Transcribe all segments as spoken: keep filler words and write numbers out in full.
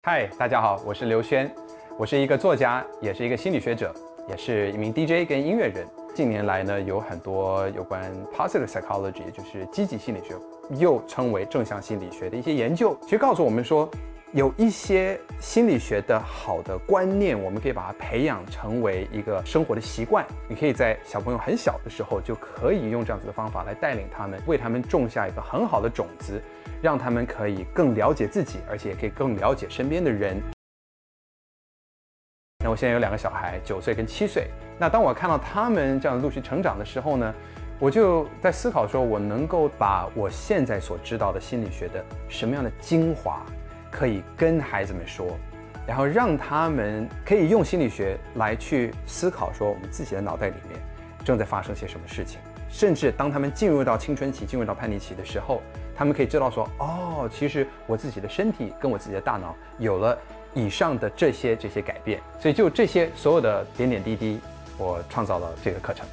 嗨，大家好，我是刘轩，我是一个作家，也是一个心理学者，也是一名 D J 跟音乐人。近年来呢，有很多有关 positive psychology， 也就是积极心理学，又称为正向心理学的一些研究，其实告诉我们说，有一些心理学的好的观念，我们可以把它培养成为一个生活的习惯。你可以在小朋友很小的时候，就可以用这样子的方法来带领他们，为他们种下一个很好的种子，让他们可以更了解自己，而且也可以更了解身边的人。那我现在有两个小孩，九岁跟七岁。那当我看到他们这样陆续成长的时候呢，我就在思考说，我能够把我现在所知道的心理学的什么样的精华，可以跟孩子们说，然后让他们可以用心理学来去思考说，我们自己的脑袋里面正在发生些什么事情。甚至当他们进入到青春期、进入到叛逆期的时候，他们可以知道说，哦，其实我自己的身体跟我自己的大脑有了以上的这些这些改变。所以就这些所有的点点滴滴，我创造了这个课程。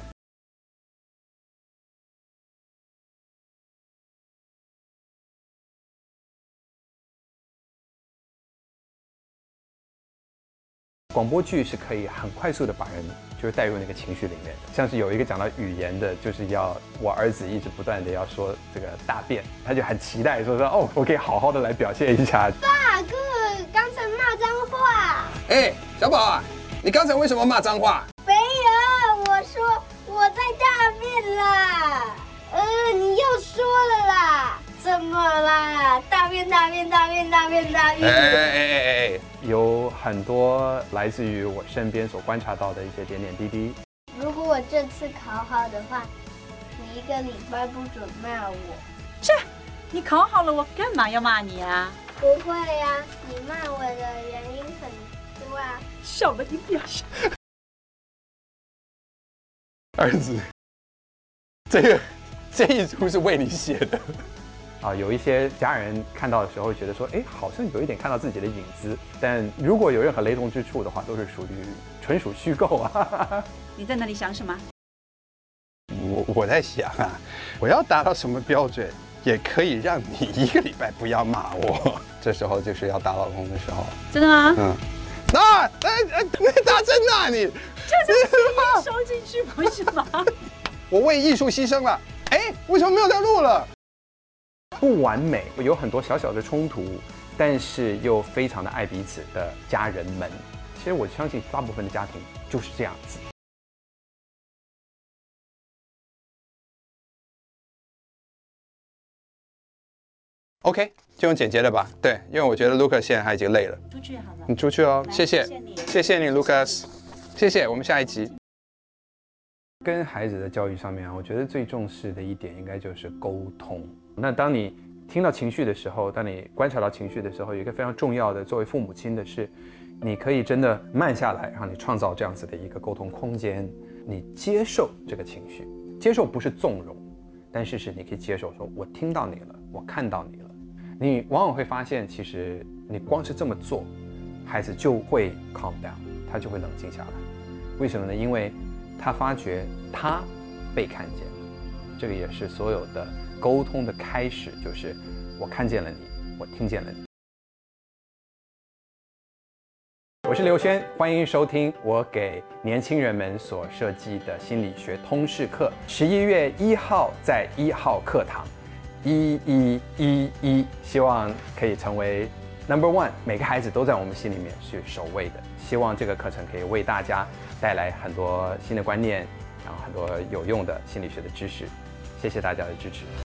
广播剧是可以很快速的把人就是带入那个情绪里面的，像是有一个讲到语言的，就是要我儿子一直不断的要说这个大便，他就很期待说说哦，我可以好好的来表现一下。 爸，哥刚才骂脏话。 哎，小宝啊，你刚才为什么骂脏话？ 没有，我说我在大便啦。呃，你又说了啦。怎么啦？大便大便大便大便大便。 哎哎哎哎哎， 有很多来自于我身边所观察到的一些点点滴滴。 如果我这次考好的话，你一个礼拜不准骂我。 这，你考好了，我干嘛要骂你啊？ 不会呀、啊，你骂我的原因很多啊。 小的你不要笑。 儿子，这个这一出是为你写的。啊，有一些家人看到的时候会觉得说，哎，好像有一点看到自己的影子，但如果有任何雷同之处的话，都是属于纯属虚构啊。 你在那里想什么？ 我我在想啊，我要达到什么标准，也可以让你一个礼拜不要骂我。这时候就是要打老公的时候。 真的吗？ 嗯。那哎哎，大真啊你！ 这就是收进去不是吗？ 我为艺术牺牲了。哎，为什么没有在录了？ 不完美，有很多小小的冲突，但是又非常的爱彼此的家人们，其实我相信大部分的家庭就是这样子。 OK， 就用简洁的吧。对，因为我觉得 Lucas 现在他已经累了。 出去好了。 你出去哦，谢谢， 谢谢你， 谢谢你 Lucas， 谢谢。我们下一集。 跟孩子的教育上面啊，我觉得最重视的一点应该就是沟通。那当你听到情绪的时候，当你观察到情绪的时候，有一个非常重要的，作为父母亲的是，你可以真的慢下来，让你创造这样子的一个沟通空间。你接受这个情绪，接受不是纵容，但是是你可以接受说，我听到你了，我看到你了。你往往会发现，其实你光是这么做，孩子就会 calm down， 他就会冷静下来。为什么呢？因为他发觉他被看见，这个也是所有的沟通的开始，就是我看见了你，我听见了你。我是刘轩，欢迎收听我给年轻人们所设计的心理学通识课。十一月一号在一号课堂，一一一一，希望可以成为 number one， 每个孩子都在我们心里面是首位的。希望这个课程可以为大家带来很多新的观念，然后很多有用的心理学的知识。谢谢大家的支持。